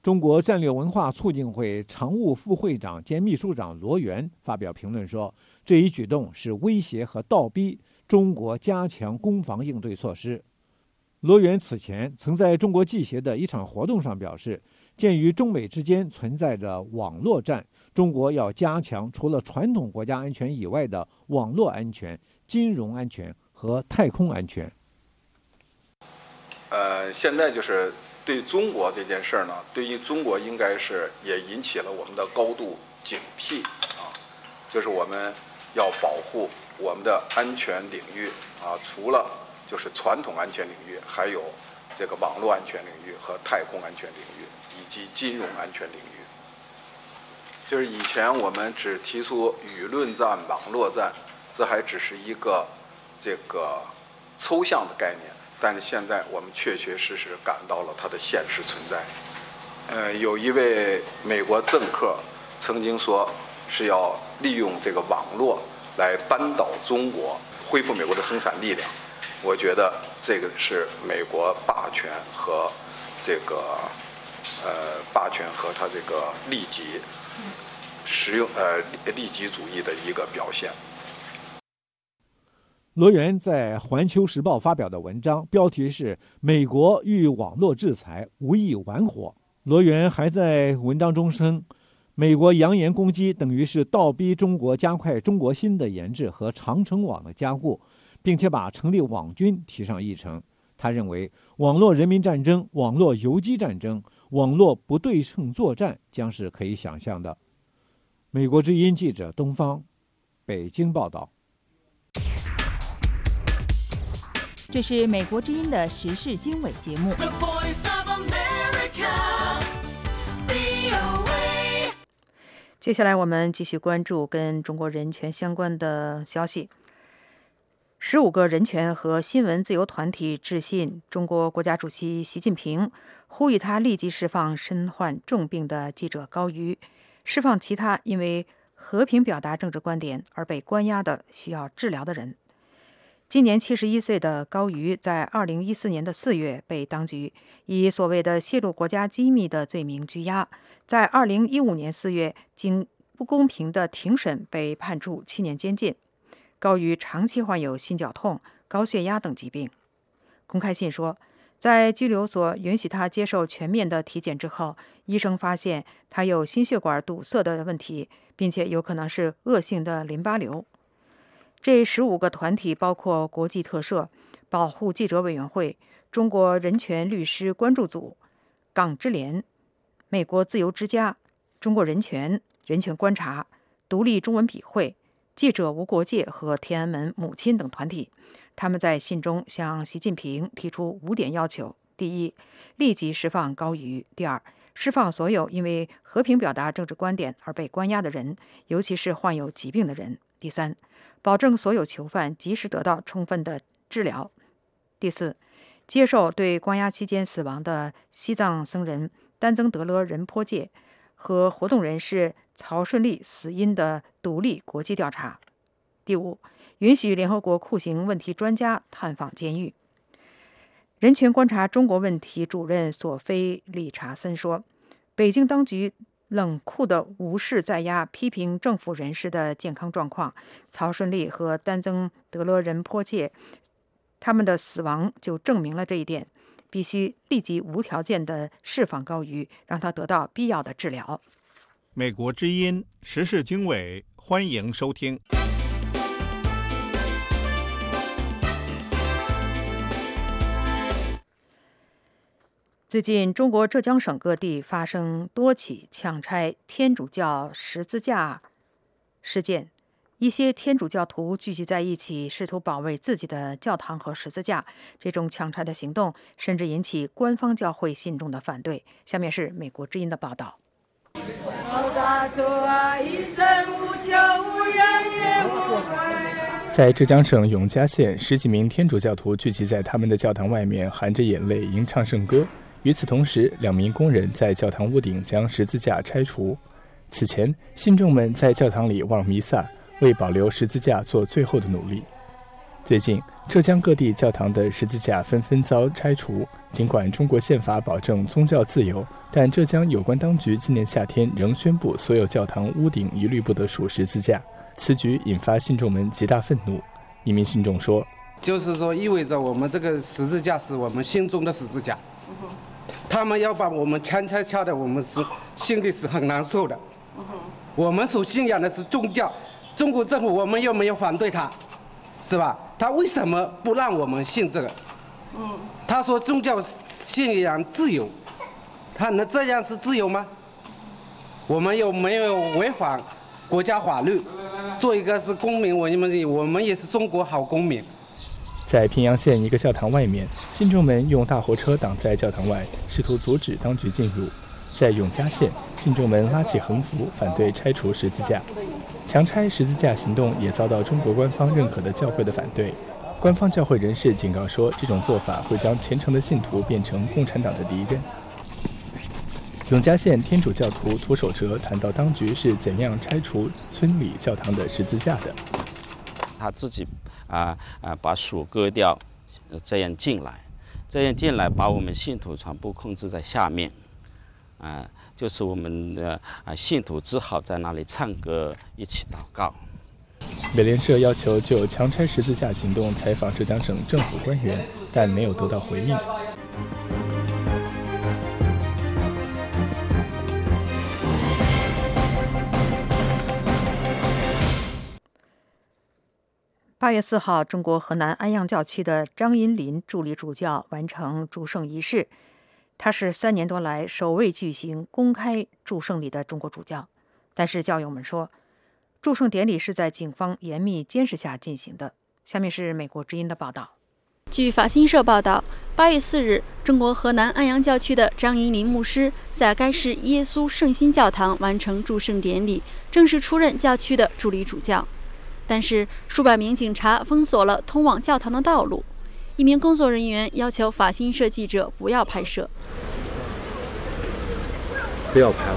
中国战略文化促进会常务副会长兼秘书长罗源发表评论说，这一举动是威胁和倒逼中国加强攻防应对措施。罗源此前曾在中国记协的一场活动上表示，鉴于中美之间存在着网络战，中国要加强除了传统国家安全以外的网络安全、金融安全和太空安全。 呃，现在就是对中国这件事儿呢，对于中国应该是也引起了我们的高度警惕啊，就是我们要保护我们的安全领域啊，除了就是传统安全领域，还有这个网络安全领域和太空安全领域以及金融安全领域。就是以前我们只提出舆论战、网络战，这还只是一个这个抽象的概念，但是现在我们确确实实感到了它的现实存在。呃，有一位美国政客曾经说是要利用这个网络来扳倒中国，恢复美国的生产力量。我觉得这个是美国霸权和这个呃霸权和它这个利己实用呃利己主义的一个表现。 罗源在《环球时报》发表的文章标题是“美国遇网络制裁无意玩火”。罗源还在文章中称，美国扬言攻击等于是倒逼中国加快中国芯的研制和长城网的加固，并且把成立网军提上议程。他认为，网络人民战争、网络游击战争、网络不对称作战将是可以想象的。美国之音记者东方，北京报道。 这是美国之音的时事经纬节目。 接下来我们继续关注跟中国人权相关的消息。十五个人权和新闻自由团体致信中国国家主席习近平，呼吁他立即释放身患重病的记者高瑜，释放其他因为和平表达政治观点而被关押的需要治疗的人。今年七十一岁的高瑜在二零一四年的四月被当局以所谓的泄露国家机密的罪名拘押，在二零一五年四月经不公平的庭审被判处七年监禁。高瑜长期患有心绞痛、高血压等疾病。公开信说，在拘留所允许他接受全面的体检之后，医生发现他有心血管堵塞的问题，并且有可能是恶性的淋巴瘤。这十五个团体包括国际特赦、保护记者委员会、中国人权律师关注组、港支联、美国自由之家、中国人权、人权观察、独立中文笔会、记者无国界和天安门母亲等团体。他们在信中向习近平提出五点要求：第一，立即释放高瑜；第二，释放所有因为和平表达政治观点而被关押的人，尤其是患有疾病的人；第三，保证所有囚犯及时得到充分的治疗；第四，接受对关押期间死亡的西藏僧人丹增德勒仁波切和活动人士曹顺利死因的独立国际调查；第五，允许联合国酷刑问题专家探访监狱。人权观察中国问题主任索菲·理查森说，北京当局冷酷地无视在押批评政府人士的健康状况，曹顺利和丹增德勒仁波切他们的死亡就证明了这一点，必须立即无条件地释放高瑜，让他得到必要的治疗。 美国之音时事经纬，欢迎收听。 最近，中国浙江省各地发生多起抢拆天主教十字架事件，一些天主教徒聚集在一起，试图保卫自己的教堂和十字架。这种抢拆的行动甚至引起官方教会信众的反对。下面是美国之音的报道。 在浙江省永嘉县，十几名天主教徒聚集在他们的教堂外面，含着眼泪吟唱圣歌。与此同时，两名工人在教堂屋顶将十字架拆除。此前，信众们在教堂里望弥撒，为保留十字架做最后的努力。 最近，浙江各地教堂的十字架纷纷遭拆除。尽管中国宪法保证宗教自由，但浙江有关当局今年夏天仍宣布所有教堂屋顶一律不得竖十字架。此举引发信众们极大愤怒。一名信众说：“ 就是说，意味着我们这个十字架是我们心中的十字架，他们要把我们敲敲敲的，我们是心里是很难受的。我们所信仰的是宗教，中国政府我们又没有反对他，是吧？他为什么不让我们信这个？他说宗教信仰自由，他能这样是自由吗？我们又没有违反国家法律，做一个是公民，我们我们也是中国好公民。” 在平阳县一个教堂外面，信众们用大货车挡在教堂外，试图阻止当局进入。在永嘉县，信众们拉起横幅反对拆除十字架。强拆十字架行动也遭到中国官方认可的教会的反对。官方教会人士警告说，这种做法会将虔诚的信徒变成共产党的敌人。永嘉县天主教徒涂守哲谈到当局是怎样拆除村里教堂的十字架的。 他自己啊啊把树割掉，这样进来，这样进来把我们信徒全部控制在下面，啊，就是我们的啊信徒只好在那里唱歌，一起祷告。 美联社要求就强拆十字架行动采访浙江省政府官员，但没有得到回应。 八月四号，中国河南安阳教区的张银林助理主教完成祝圣仪式。他是三年多来首位举行公开祝圣礼的中国主教。但是教友们说，祝圣典礼是在警方严密监视下进行的。下面是美国之音的报道。 据法新社报道，八月四日，中国河南安阳教区的张银林牧师在该市耶稣圣心教堂完成祝圣典礼，正式出任教区的助理主教。但是，数百名警察封锁了通往教堂的道路。一名工作人员要求法新社记者不要拍摄。 不要拍了。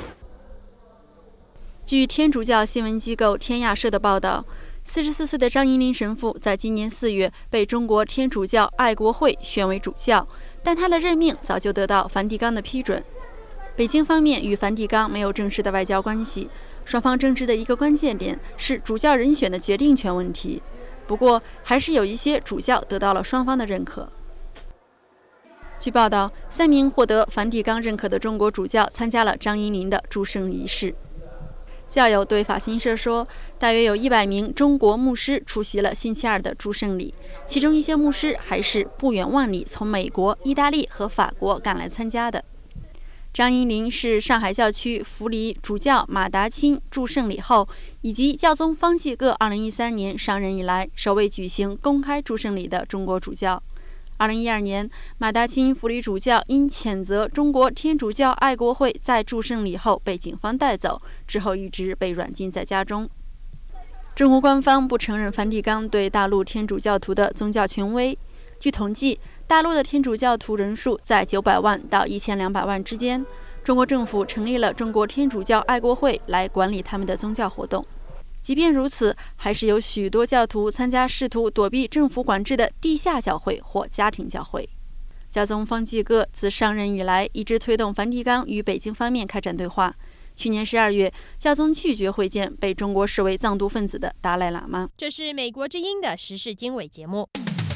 据天主教新闻机构天亚社的报道，四十四岁的张银林神父在今年四月被中国天主教爱国会选为主教，但他的任命早就得到梵蒂冈的批准。北京方面与梵蒂冈没有正式的外交关系。双方争执的一个关键点是主教人选的决定权问题，不过还是有一些主教得到了双方的认可。据报道，三名获得梵蒂冈认可的中国主教参加了张银林的祝圣仪式。教友对法新社说，大约有一百名中国牧师出席了星期二的祝圣礼，其中一些牧师还是不远万里从美国、意大利和法国赶来参加的。张银林是上海教区辅理主教马达钦祝圣礼后，以及教宗方济各二零一三年上任以来首位举行公开祝圣礼的中国主教。二零一二年，马达钦辅理主教因谴责中国天主教爱国会在祝圣礼后被警方带走，之后一直被软禁在家中。中国官方不承认梵蒂冈对大陆天主教徒的宗教权威。据统计，大陆的天主教徒人数在九百万到一千两百万之间。中国政府成立了中国天主教爱国会来管理他们的宗教活动。即便如此，还是有许多教徒参加试图躲避政府管制的地下教会或家庭教会。教宗方济各自上任以来，一直推动梵蒂冈与北京方面开展对话。去年十二月，教宗拒绝会见被中国视为藏独分子的达赖喇嘛。 这是美国之音的时事经纬节目。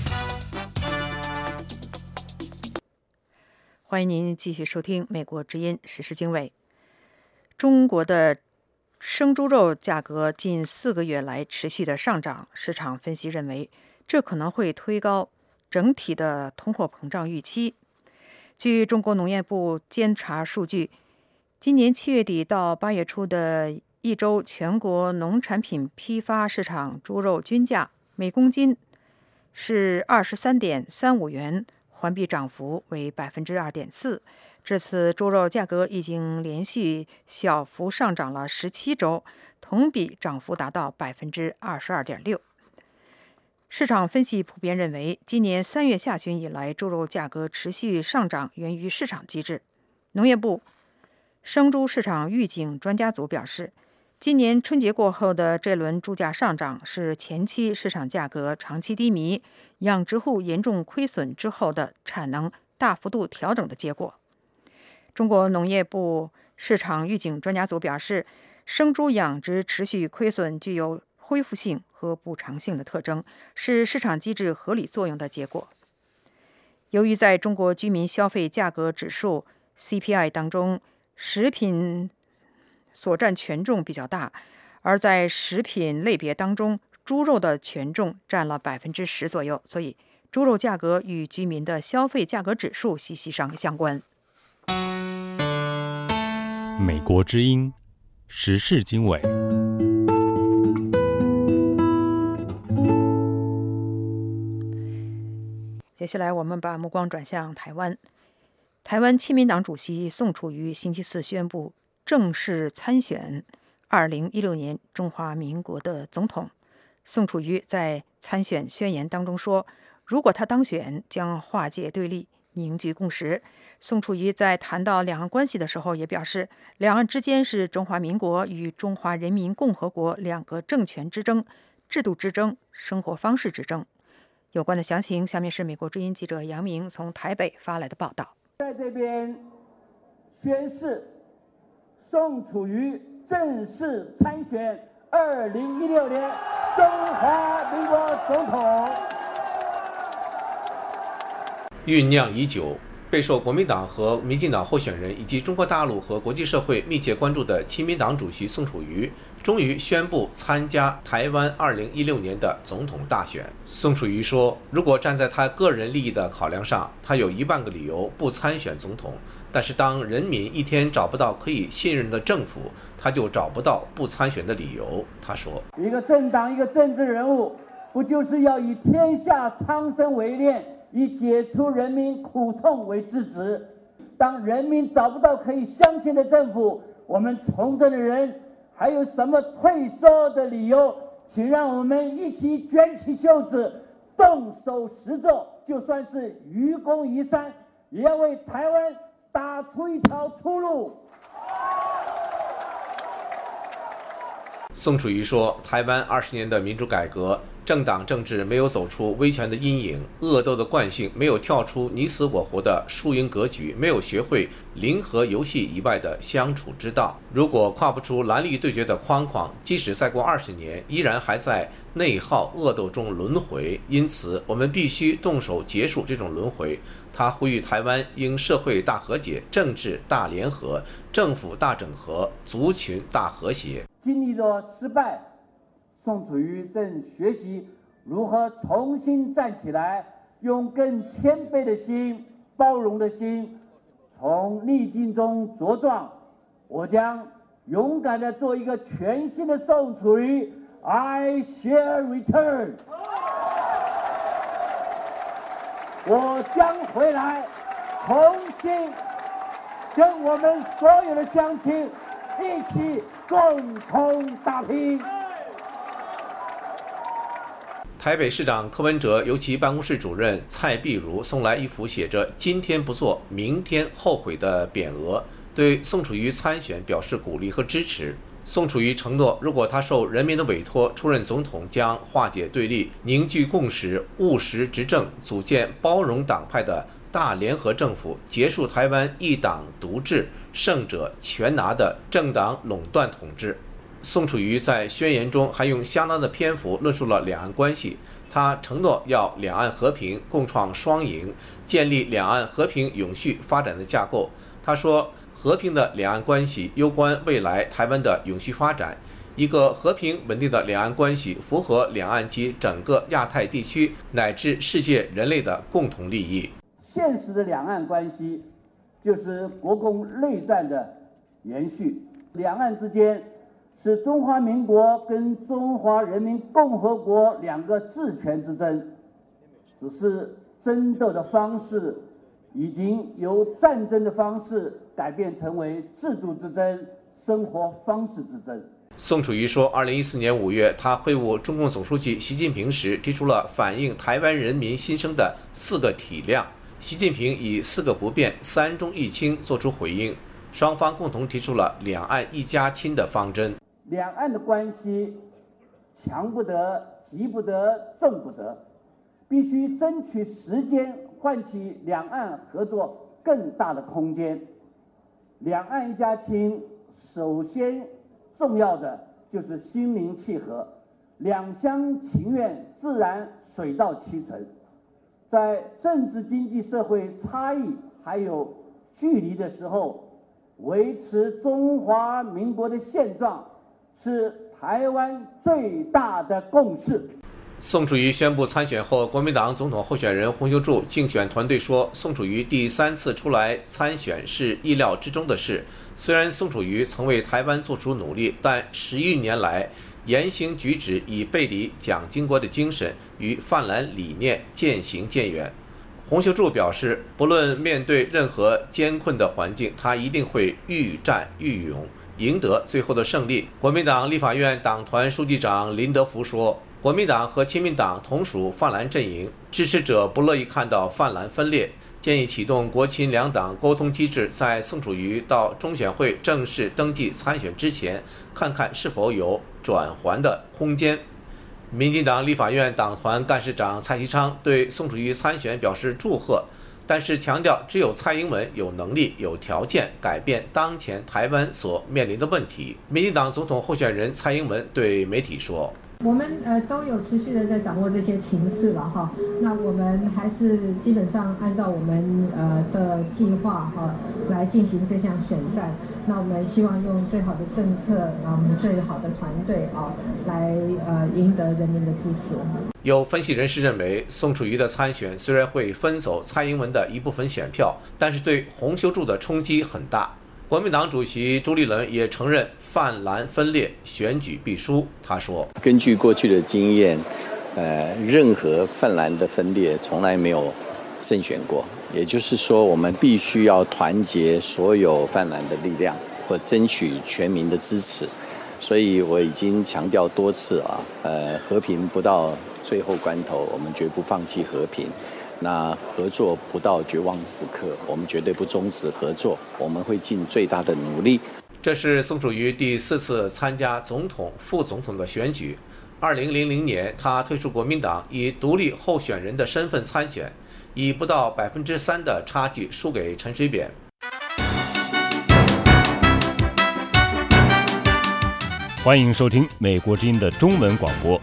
欢迎您继续收听美国之音时事经纬。中国的生猪肉价格近四个月来持续的上涨，市场分析认为，这可能会推高整体的通货膨胀预期。据中国农业部监察数据，今年七月底到八月初的一周，全国农产品批发市场猪肉均价每公斤是二十三点三五元。环比涨幅为百分之二点四，这次猪肉价格已经连续小幅上涨了十七周，同比涨幅达到百分之二十二点六。市场分析普遍认为，今年三月下旬以来，猪肉价格持续上涨源于市场机制。农业部生猪市场预警专家组表示， 今年春节过后的这轮猪价上涨是前期市场价格长期低迷、养殖户严重亏损之后的产能大幅度调整的结果。中国农业部市场预警专家组表示，生猪养殖持续亏损具有恢复性和补偿性的特征，是市场机制合理作用的结果。由于在中国居民消费价格指数 C P I 当中，食品所占权重比较大，而在食品类别当中，猪肉的权重占了百分之十左右，所以猪肉价格与居民的消费价格指数息息相关。 美国之音时事经纬。 接下来我们把目光转向台湾。台湾亲民党主席宋楚瑜星期四宣布正式参选二零一六年中华民国的总统。宋楚瑜在参选宣言当中说，如果他当选，将化解对立，凝聚共识。宋楚瑜在谈到两岸关系的时候也表示，两岸之间是中华民国与中华人民共和国两个政权之争、制度之争、生活方式之争。有关的详情，下面是美国之音记者杨明从台北发来的报道。 在这边宣誓，宋楚瑜正式参选二零一六年中华民国总统。 酝酿已久，备受国民党和民进党候选人以及中国大陆和国际社会密切关注的亲民党主席宋楚瑜，终于宣布参加台湾二零一六年的总统大选。宋楚瑜说，如果站在他个人利益的考量上，他有一万个理由不参选总统，但是当人民一天找不到可以信任的政府，他就找不到不参选的理由。他说， 一个政党，一个政治人物，不就是要以天下苍生为念，以解除人民苦痛为志职？当人民找不到可以相信的政府，我们从政的人还有什么退缩的理由？请让我们一起卷起袖子，动手实做，就算是愚公移山，也要为台湾打出一条出路。 宋楚瑜说，台湾二十年的民主改革，政党政治没有走出威权的阴影，恶斗的惯性没有跳出你死我活的输赢格局，没有学会零和游戏以外的相处之道。如果跨不出蓝绿对决的框框，即使再过二十年，依然还在内耗恶斗中轮回。因此，我们必须动手结束这种轮回。他呼吁台湾应社会大和解、政治大联合、政府大整合、族群大和谐。 经历了失败，宋楚瑜正学习如何重新站起来，用更谦卑的心、包容的心，从逆境中茁壮。我将勇敢地做一个全新的宋楚瑜 ，I shall return。我将回来，重新跟我们所有的乡亲一起共同打拼。 台北市长柯文哲由其办公室主任蔡碧如送来一幅写着“今天不做，明天后悔”的匾额，对宋楚瑜参选表示鼓励和支持。宋楚瑜承诺，如果他受人民的委托出任总统，将化解对立，凝聚共识，务实执政，组建包容党派的大联合政府，结束台湾一党独治、胜者全拿的政党垄断统治。宋楚瑜在宣言中还用相当的篇幅论述了两岸关系，他承诺要两岸和平，共创双赢，建立两岸和平永续发展的架构。他说，和平的两岸关系攸关未来台湾的永续发展，一个和平稳定的两岸关系符合两岸及整个亚太地区乃至世界人类的共同利益。 现实的两岸关系就是国共内战的延续，两岸之间是中华民国跟中华人民共和国两个治权之争，只是争斗的方式已经由战争的方式改变成为制度之争、生活方式之争。 宋楚瑜说，二零一四年五月，他会晤中共总书记习近平时，提出了反映台湾人民心声的四个体谅。习近平以四个不变、三中一轻作出回应，双方共同提出了两岸一家亲的方针。 两岸的关系强不得、急不得、重不得，必须争取时间，唤起两岸合作更大的空间。两岸一家亲，首先重要的就是心灵契合，两厢情愿，自然水到渠成。在政治、经济、社会差异还有距离的时候，维持中华民国的现状是台湾最大的共识。 宋楚瑜宣布参选后，国民党总统候选人洪秀柱竞选团队说，宋楚瑜第三次出来参选是意料之中的事。虽然宋楚瑜曾为台湾做出努力，但十余年来言行举止已背离蒋经国的精神，与泛蓝理念渐行渐远。洪秀柱表示，不论面对任何艰困的环境，他一定会愈战愈勇，赢得最后的胜利。国民党立法院党团书记长林德福说，国民党和亲民党同属泛蓝阵营，支持者不乐意看到泛蓝分裂，建议启动国亲两党沟通机制，在宋楚瑜到中选会正式登记参选之前，看看是否有转圜的空间。民进党立法院党团干事长蔡其昌对宋楚瑜参选表示祝贺，但是强调只有蔡英文有能力、有条件改变当前台湾所面临的问题。民进党总统候选人蔡英文对媒体说， 我们呃都有持续的在掌握这些情势了哈，那我们还是基本上按照我们呃的计划哈来进行这项选战。那我们希望用最好的政策啊，我们最好的团队啊，来呃赢得人民的支持。 有分析人士认为，宋楚瑜的参选虽然会分走蔡英文的一部分选票，但是对洪秀柱的冲击很大。国民党主席朱立伦也承认泛蓝分裂，选举必输。他说， 根据过去的经验，呃，任何泛蓝的分裂从来没有胜选过，也就是说，我们必须要团结所有泛蓝的力量，或争取全民的支持。所以我已经强调多次啊，呃，和平不到最后关头，我们绝不放弃和平。那合作不到绝望时刻，我们绝对不终止合作，我们会尽最大的努力。 这是宋楚瑜第四次参加总统、副总统的选举。二零零零年，他退出国民党，以独立候选人的身份参选，以不到百分之三的差距输给陈水扁。 欢迎收听美国之音的中文广播。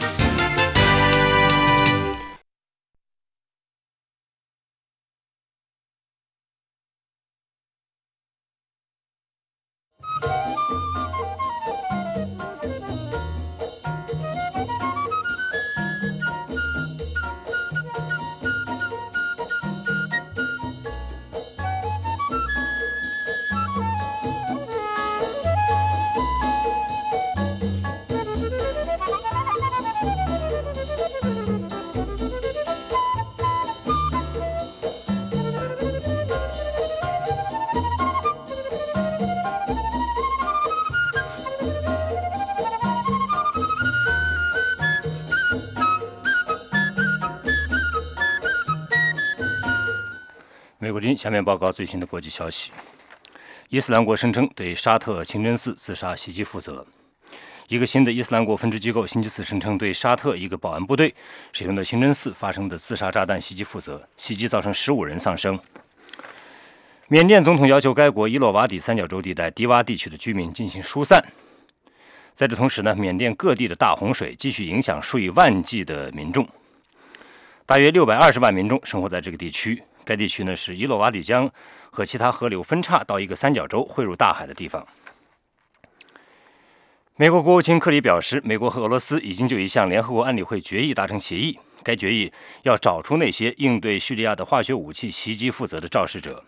美国之音下面报告最新的国际消息。伊斯兰国声称对沙特清真寺自杀袭击负责。一个新的伊斯兰国分支机构星期四声称对沙特一个保安部队使用的清真寺发生的自杀炸弹袭击负责，袭击造成十五人丧生。缅甸总统要求该国伊洛瓦底三角洲地带低洼地区的居民进行疏散。在这同时呢，缅甸各地的大洪水继续影响数以万计的民众，大约六百二十万民众生活在这个地区。该地区呢是伊洛瓦底江和其他河流分叉到一个三角洲汇入大海的地方。美国国务卿克里表示，美国和俄罗斯已经就一项联合国安理会决议达成协议，该决议要找出那些应对叙利亚的化学武器袭击负责的肇事者。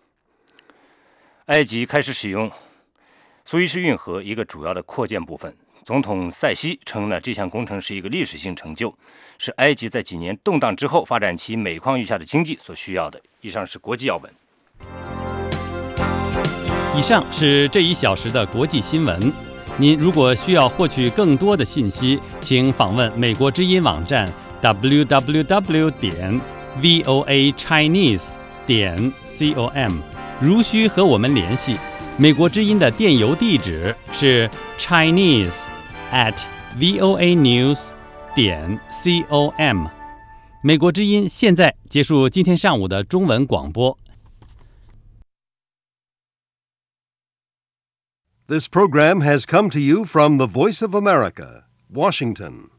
埃及开始使用苏伊士运河一个主要的扩建部分。总统塞西称呢，这项工程是一个历史性成就，是埃及在几年动荡之后发展其每况愈下的经济所需要的。以上是国际要闻。 以上是这一小时的国际新闻。您如果需要获取更多的信息，请访问美国之音网站 double-u double-u double-u 点 voa chinese 点 com。如需和我们联系， 美国之音的电邮地址是 chinese at voa news 点 com。美国之音现在结束今天上午的中文广播。 This program has come to you from the Voice of America, Washington.